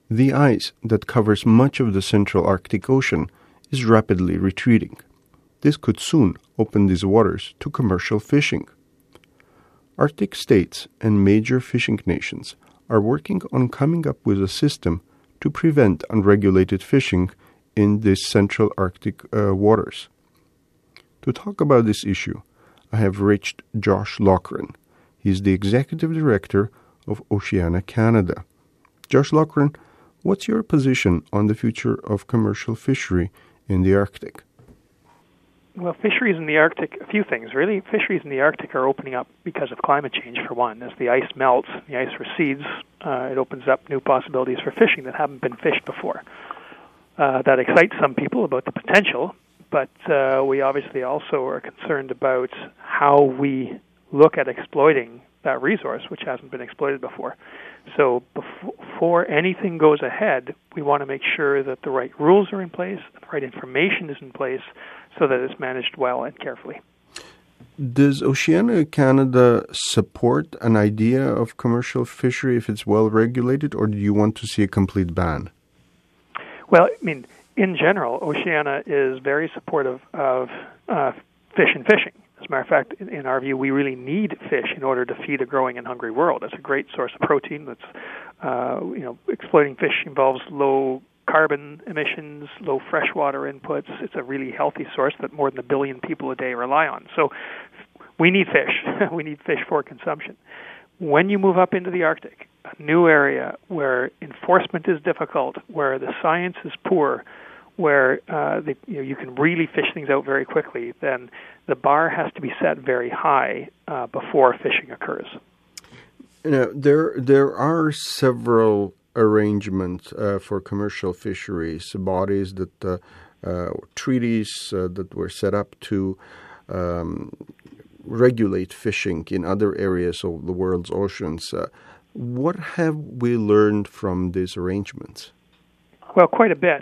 The ice that covers much of the central Arctic Ocean is rapidly retreating. This could soon open these waters to commercial fishing. Arctic states and major fishing nations are working on coming up with a system to prevent unregulated fishing in these central Arctic waters. To talk about this issue, I have reached Josh Loughran. He's the Executive Director of Oceana Canada. Josh Loughran, what's your position on the future of commercial fishery in the Arctic? Well, fisheries in the Arctic, a few things really. Fisheries in the Arctic are opening up because of climate change, for one. As the ice melts, the ice recedes, it opens up new possibilities for fishing that haven't been fished before. That excites some people about the potential, but we obviously also are concerned about how we look at exploiting that resource, which hasn't been exploited before. So before anything goes ahead, we want to make sure that the right rules are in place, the right information is in place, so that it's managed well and carefully. Does Oceana Canada support an idea of commercial fishery if it's well regulated, or do you want to see a complete ban? Well, I mean, in general, Oceana is very supportive of fish and fishing. As a matter of fact, in our view, we really need fish in order to feed a growing and hungry world. It's a great source of protein. That's, exploiting fish involves low carbon emissions, low freshwater inputs. It's a really healthy source that more than 1 billion people a day rely on. So we need fish. We need fish for consumption. When you move up into the Arctic, a new area where enforcement is difficult, where the science is poor, where you can really fish things out very quickly, then the bar has to be set very high before fishing occurs. There are several arrangements for commercial fisheries, bodies that treaties that were set up to regulate fishing in other areas of the world's oceans. What have we learned from these arrangements? Well, quite a bit.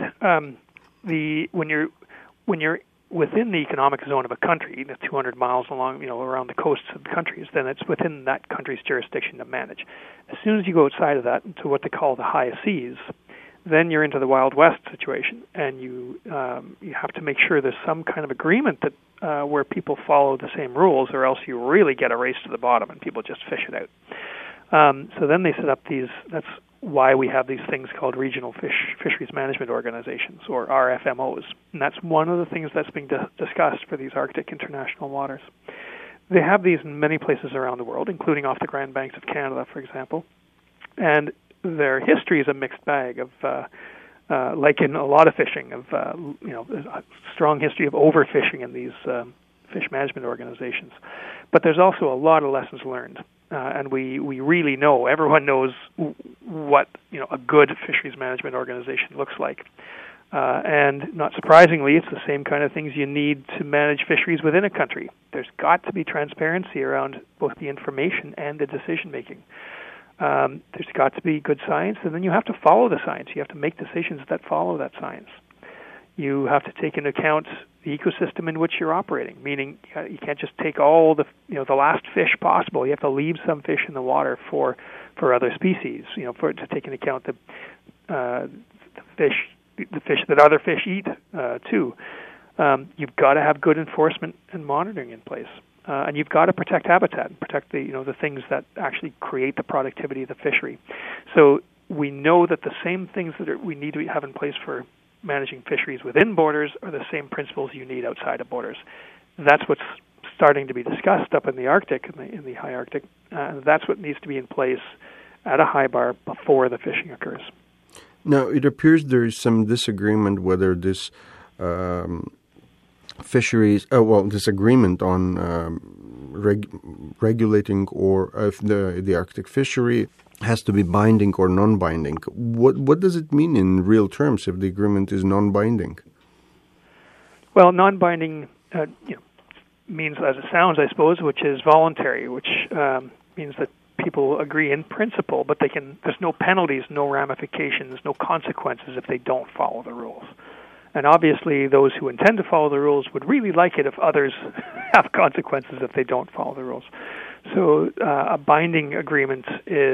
When you're within the economic zone of a country, 200 miles along, around the coasts of the countries, then it's within that country's jurisdiction to manage. As soon as you go outside of that into what they call the high seas, then you're into the Wild West situation, and you have to make sure there's some kind of agreement that where people follow the same rules, or else you really get a race to the bottom and people just fish it out. So then they set up these. That's why we have these things called regional fisheries management organizations, or RFMOs, and that's one of the things that's being discussed for these Arctic international waters. They have these in many places around the world, including off the Grand Banks of Canada, for example, and their history is a mixed bag of, like in a lot of fishing, of a strong history of overfishing in these fish management organizations. But there's also a lot of lessons learned. And we really know, everyone knows what a good fisheries management organization looks like. And not surprisingly, it's the same kind of things you need to manage fisheries within a country. There's got to be transparency around both the information and the decision-making. There's got to be good science, and then you have to follow the science. You have to make decisions that follow that science. You have to take into account the ecosystem in which you're operating, meaning you can't just take all the last fish possible. You have to leave some fish in the water for other species, to take into account the fish that other fish eat too. You've got to have good enforcement and monitoring in place, and you've got to protect habitat and protect the things that actually create the productivity of the fishery. So we know that the same things that we need to have in place for managing fisheries within borders are the same principles you need outside of borders. That's what's starting to be discussed up in the Arctic, in the high Arctic, and that's what needs to be in place at a high bar before the fishing occurs. Now, it appears there is some disagreement whether this this agreement on regulating or if the Arctic fishery has to be binding or non-binding. What does it mean in real terms if the agreement is non-binding? Well, non-binding means, as it sounds, I suppose, which is voluntary, which means that people agree in principle, but there's no penalties, no ramifications, no consequences if they don't follow the rules. And obviously, those who intend to follow the rules would really like it if others have consequences if they don't follow the rules. So a binding agreement is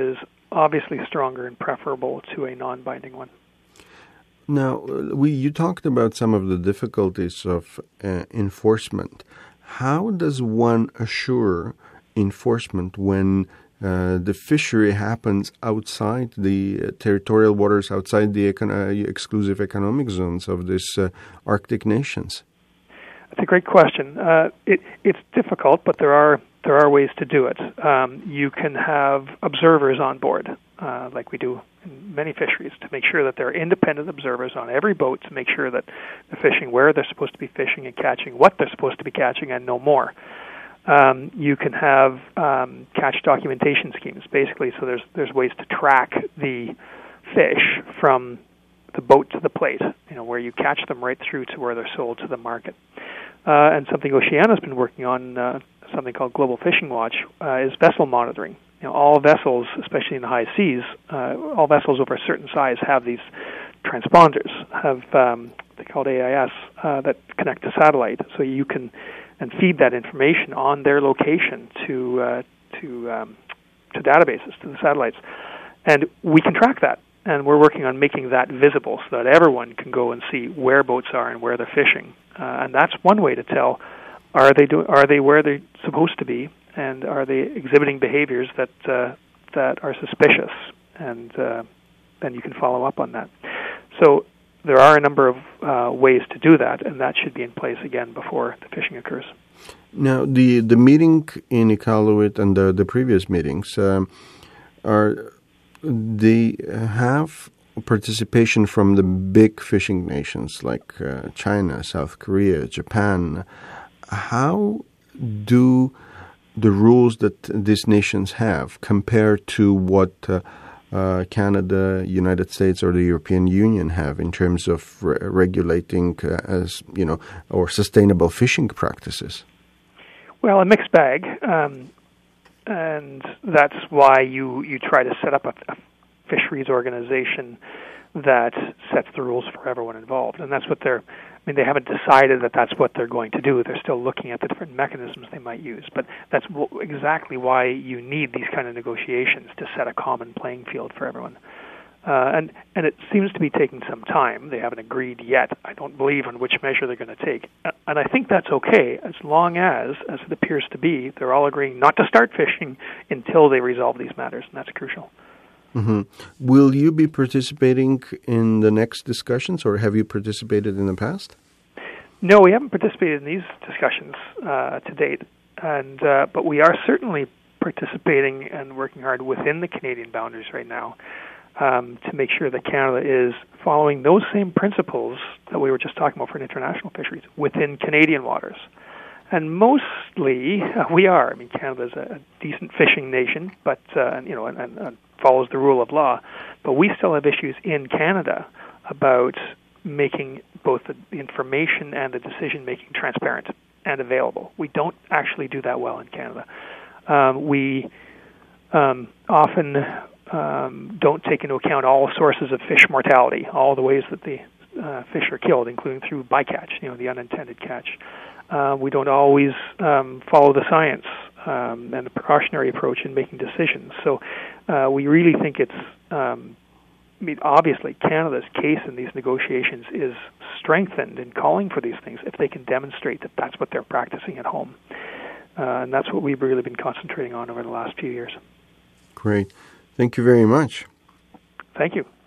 obviously stronger and preferable to a non-binding one. Now, you talked about some of the difficulties of enforcement. How does one assure enforcement when the fishery happens outside the territorial waters, outside the exclusive economic zones of these Arctic nations? That's a great question. It's difficult, but there are ways to do it. You can have observers on board, like we do in many fisheries, to make sure that there are independent observers on every boat to make sure that they're fishing where they're supposed to be fishing and catching what they're supposed to be catching and no more. You can have catch documentation schemes, basically, so there's ways to track the fish from the boat to the plate, where you catch them right through to where they're sold to the market. And something Oceana's been working on, something called Global Fishing Watch, is vessel monitoring. All vessels, especially in the high seas, all vessels over a certain size have these transponders, they're called AIS, that connect to satellite, so you can and feed that information on their location to databases, to the satellites, and we can track that. And we're working on making that visible so that everyone can go and see where boats are and where they're fishing. And that's one way to tell: are they where they're supposed to be, and are they exhibiting behaviors that are suspicious? And then you can follow up on that. So there are a number of ways to do that, and that should be in place again before the fishing occurs. Now, the meeting in Iqaluit and the previous meetings they have participation from the big fishing nations like China, South Korea, Japan. How do the rules that these nations have compare to what Canada, United States, or the European Union have in terms of regulating, or sustainable fishing practices? Well, a mixed bag. And that's why you try to set up a fisheries organization that sets the rules for everyone involved. And that's what they haven't decided that that's what they're going to do. They're still looking at the different mechanisms they might use. But that's exactly why you need these kind of negotiations, to set a common playing field for everyone. And it seems to be taking some time. They haven't agreed yet, I don't believe, on which measure they're going to take. And I think that's okay, as long as it appears to be, they're all agreeing not to start fishing until they resolve these matters, and that's crucial. Mm-hmm. Will you be participating in the next discussions, or have you participated in the past? No, we haven't participated in these discussions to date, but we are certainly participating and working hard within the Canadian boundaries right now, to make sure that Canada is following those same principles that we were just talking about for international fisheries within Canadian waters. And mostly we are. Canada is a decent fishing nation, but and follows the rule of law. But we still have issues in Canada about making both the information and the decision-making transparent and available. We don't actually do that well in Canada. We often don't take into account all sources of fish mortality, all the ways that the fish are killed, including through bycatch, the unintended catch. We don't always follow the science and the precautionary approach in making decisions. So we really think it's, obviously Canada's case in these negotiations is strengthened in calling for these things if they can demonstrate that that's what they're practicing at home. And that's what we've really been concentrating on over the last few years. Great. Thank you very much. Thank you.